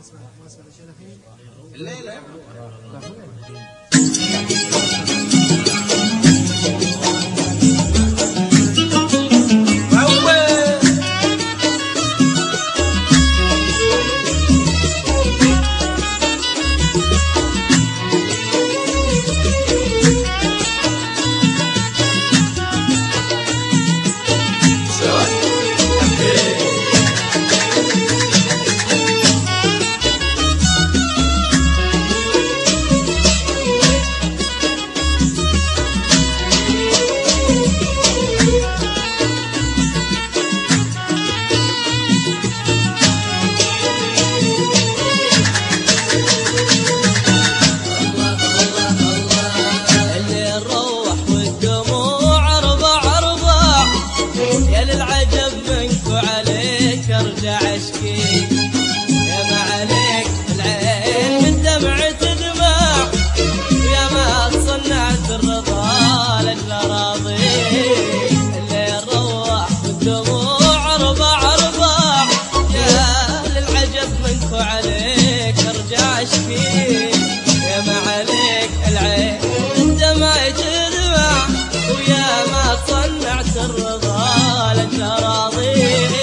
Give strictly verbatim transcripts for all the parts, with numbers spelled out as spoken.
الليلة ارجع اشكي يا ما عليك العين من دمعة دماع يا ما تصنعت الرضا لاجل راضيك اللي روح والدموع اربع ارباع يا للعجب منك وعليك ارجع اشكي يا ما عليك العين من دمعة دماع ويا ما تصنعت الرضا لاجل راضيك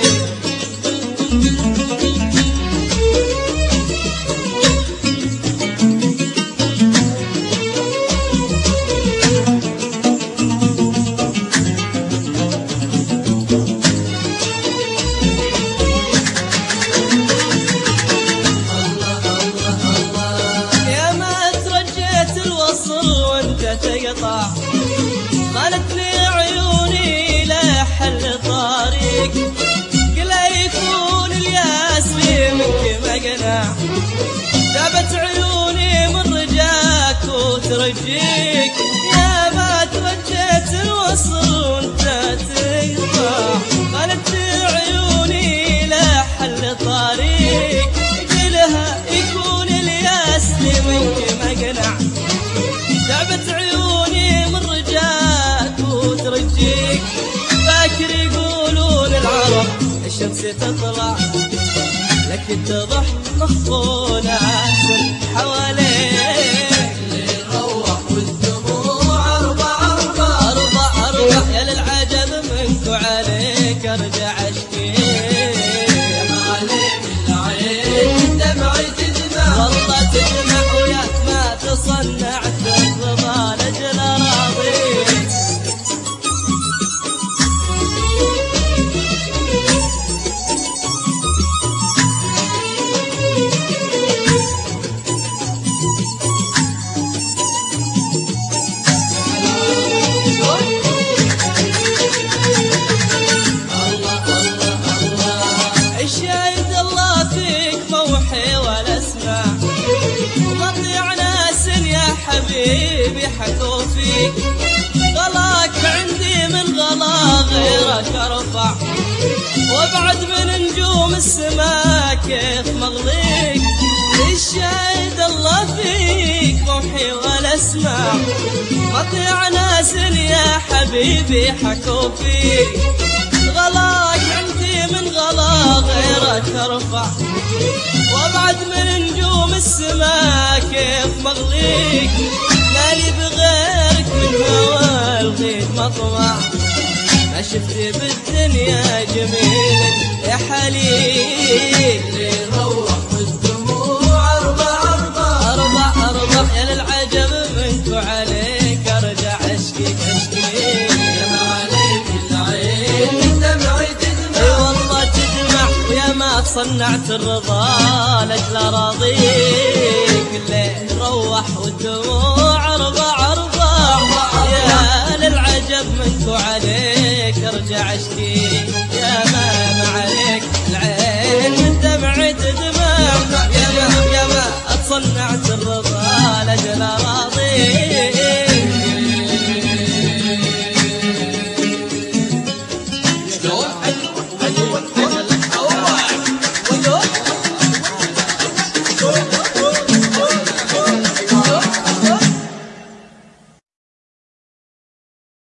تقطع خلتني عيوني لحل طريق قلا يكون الياس لي منك مقنع جابت عيوني من رجاك وترجيك يا ما توجهت الوصل وانت تقطع خلتني عيوني لحل طريق قلها يكون الياس لي منك مقنع تعبت عيوني من رجاك وترجيك فاكر يقولون العرب الشمس تطلع لك تضح مخفونة حواليك اللي يروح والدموع أربع أربع أربع أربع يا للعجب منك وعليك أرجع أشكي يا ما عليك العين دمعي تدمع والله تدمع وياك ما تصنعت الرضا لاجل راضيك الشاهد الله فيك موحي ولا اسمع ومطيع ناس يا حبيبي حكوا فيك غلاك عندي من غلا غيرك ارفع وابعد من نجوم السماء كيف مغليك الشاهد الله فيك موحي ولا اسمع مطيع ناس يا حبيبي حكوا فيك غلاك عندي من غلا غيرك ارفع وابعد من نجوم السماء كيف مغليك مالي بغيرك من هوى الغيد مطمع ما شفت بالدنيا جميل يا حليل اللي يروح والدموع اربع اربع اربع اربع يا للعجب منك وعليك ارجع اشكيك اشكيك يا ما عليك العين دمعي تدمع اي والله تدمع ويا ما صنعت الرضا لاجل راضيك اللي يروح والدموع اربع اربع يا للعجب منك وعليك ارجع اشكي يا ما ما عليك العين من دمعة دماع يا ما يا ما صنعت الرضا